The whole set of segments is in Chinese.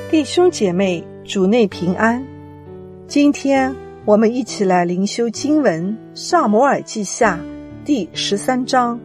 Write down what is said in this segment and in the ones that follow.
弟兄姐妹，主内平安。今天我们一起来灵修经文撒母耳记下第13章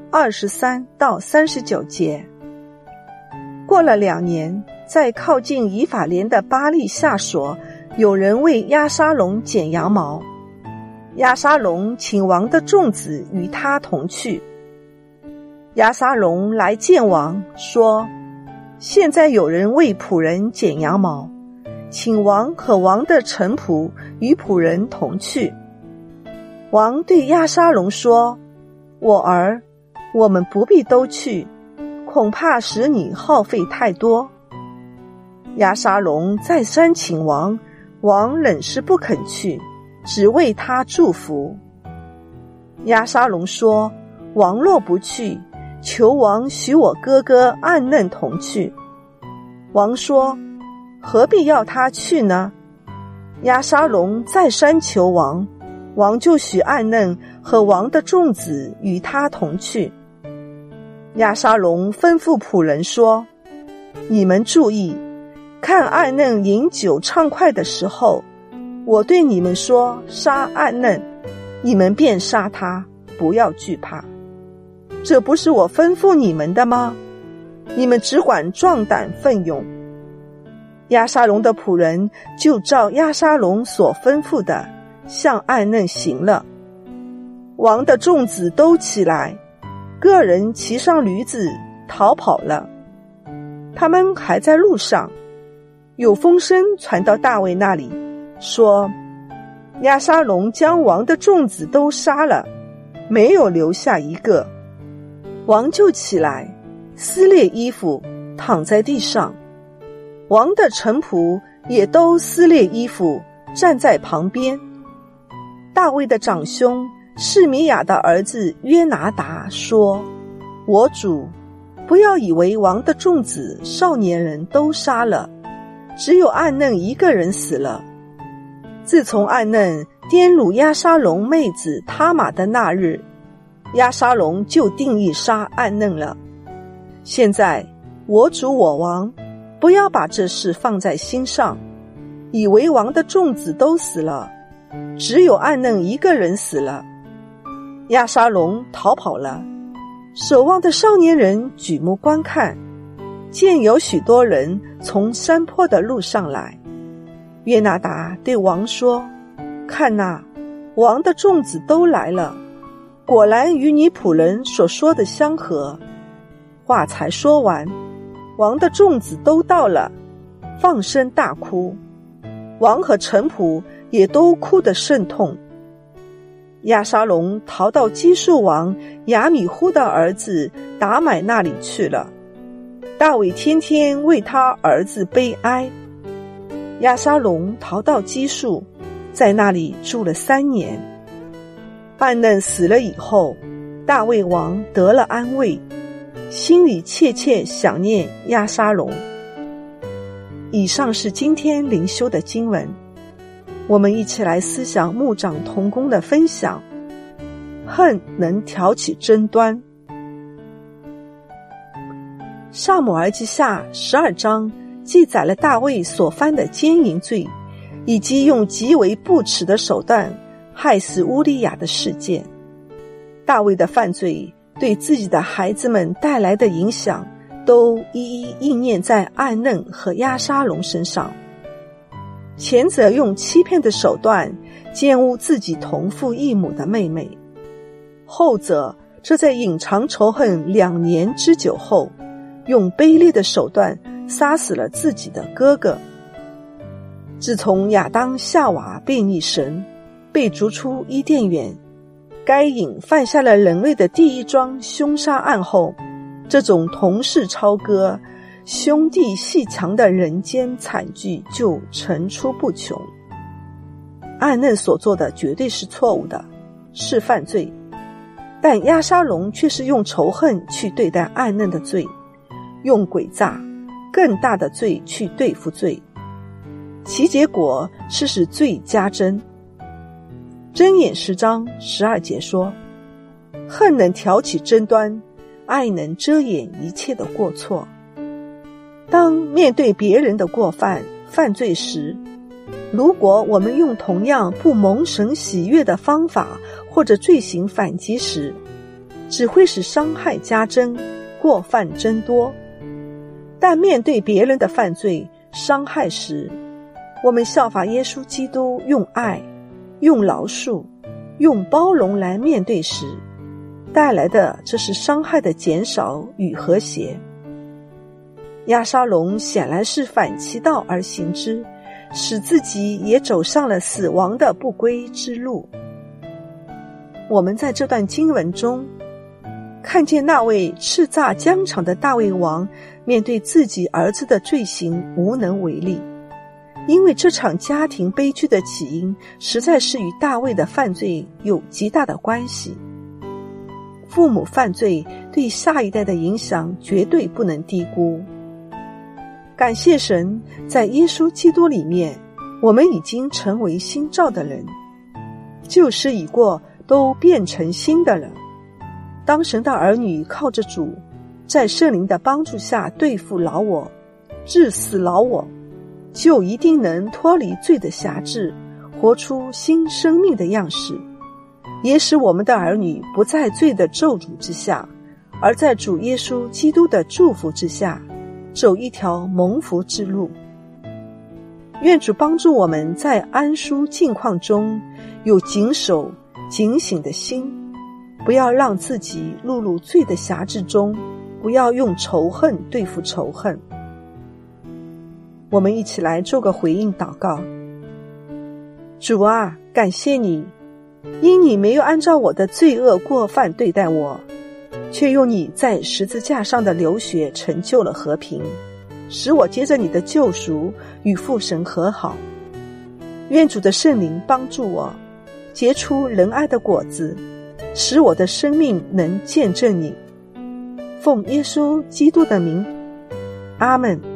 23到39节。过了2年，在靠近以法莲的巴力夏所，有人为押沙龙剪羊毛。押沙龙请王的众子与他同去。押沙龙来见王，说：现在有人为仆人剪羊毛，请王和王的臣仆与仆人同去。王对押沙龙说：我儿，我们不必都去，恐怕使你耗费太多。押沙龙再三请王，王仍是不肯去，只为他祝福。押沙龙说：王若不去，求王许我哥哥暗嫩同去。王说：何必要他去呢？押沙龙再三求王，王就许暗嫩和王的众子与他同去。押沙龙吩咐仆人说：你们注意，看暗嫩饮酒畅快的时候，我对你们说杀暗嫩，你们便杀他，不要惧怕。这不是我吩咐你们的吗？你们只管壮胆奋勇。押沙龙的仆人就照押沙龙所吩咐的，向暗嫩行了。王的众子都起来，个人骑上驴子逃跑了。他们还在路上，有风声传到大卫那里，说：押沙龙将王的众子都杀了，没有留下一个。王就起来，撕裂衣服，躺在地上。王的臣仆也都撕裂衣服，站在旁边。大卫的长兄示米亚的儿子约拿达说：我主，不要以为王的众子少年人都杀了，只有暗嫩一个人死了。自从暗嫩玷辱押沙龙妹子他玛的那日，押沙龙就定义杀暗嫩了。现在我主我王，不要把这事放在心上，以为王的众子都死了，只有暗嫩一个人死了。押沙龙逃跑了，守望的少年人举目观看，见有许多人从山坡的路上来。约拿达对王说：看哪，王的众子都来了，果然与你仆人所说的相合。话才说完，王的众子都到了，放声大哭，王和臣仆也都哭得甚痛。押沙龙逃到基述王亚米忽的儿子达买那里去了。大卫天天为他儿子悲哀。押沙龙逃到基述，在那里住了3年。暗嫩死了以后，大卫王得了安慰，心里切切想念押沙龙。以上是今天灵修的经文，我们一起来思想牧长同工的分享。恨能挑起争端。撒母耳记下12章记载了大卫所犯的奸淫罪，以及用极为不耻的手段害死乌利亚的事件。大卫的犯罪对自己的孩子们带来的影响，都一一应验在暗嫩和押沙龙身上。前者用欺骗的手段奸污自己同父异母的妹妹，后者则在隐藏仇恨2年之久后，用卑劣的手段杀死了自己的哥哥。自从亚当夏娃背逆神，被逐出伊甸园，该隐犯下了人类的第一桩凶杀案后，这种同室操戈、兄弟阋墙的人间惨剧就层出不穷。暗嫩所做的绝对是错误的，是犯罪，但押沙龙却是用仇恨去对待暗嫩的罪，用诡诈更大的罪去对付罪，其结果是使罪加增。箴言10章12节说：恨能挑起争端，爱能遮掩一切的过错。 当面对别人的过犯、犯罪时，如果我们用同样不蒙神喜悦的方法或者罪行反击时，只会使伤害加增，过犯增多。但面对别人的犯罪、伤害时，我们效法耶稣基督，用爱、用饶恕、用包容来面对时，带来的这是伤害的减少与和谐。押沙龙显然是反其道而行之，使自己也走上了死亡的不归之路。我们在这段经文中看见那位叱咤疆场的大卫王面对自己儿子的罪行无能为力，因为这场家庭悲剧的起因实在是与大卫的犯罪有极大的关系。父母犯罪对下一代的影响绝对不能低估。感谢神，在耶稣基督里面，我们已经成为新造的人，旧事已过，都变成新的了。当神的儿女靠着主，在圣灵的帮助下对付老我，治死老我，就一定能脱离罪的辖制，活出新生命的样式，也使我们的儿女不在罪的咒诅之下，而在主耶稣基督的祝福之下，走一条蒙福之路。愿主帮助我们在安舒境况中有谨守警醒的心，不要让自己落入罪的辖制中，不要用仇恨对付仇恨。我们一起来做个回应祷告。主啊，感谢你，因你没有按照我的罪恶过犯对待我，却用你在十字架上的流血成就了和平，使我接着你的救赎与父神和好。愿主的圣灵帮助我结出仁爱的果子，使我的生命能见证你。奉耶稣基督的名，阿们。